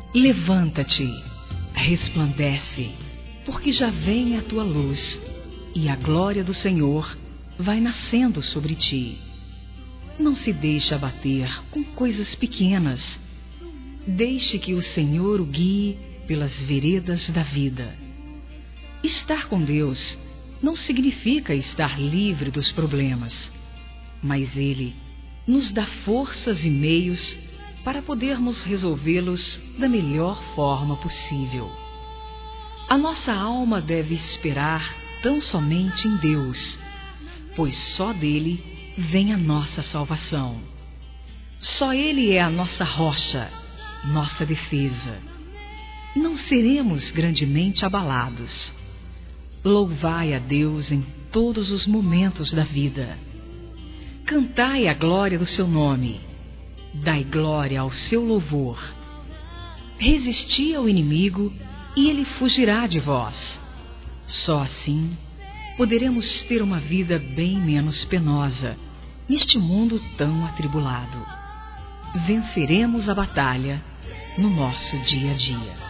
Levanta-te, resplandece, porque já vem a tua luz, e a glória do Senhor vai nascendo sobre ti. Não se deixe abater com coisas pequenas. Deixe que o Senhor o guie pelas veredas da vida. Estar com Deus não significa estar livre dos problemas, mas Ele nos dá forças e meios para podermos resolvê-los da melhor forma possível. A nossa alma deve esperar tão somente em Deus, pois só dele vem a nossa salvação. Só Ele é a nossa rocha, nossa defesa. Não seremos grandemente abalados. Louvai a Deus em todos os momentos da vida. Cantai a glória do seu nome. Dai glória ao seu louvor. Resisti ao inimigo e ele fugirá de vós. Só assim poderemos ter uma vida bem menos penosa neste mundo tão atribulado. Venceremos a batalha no nosso dia a dia.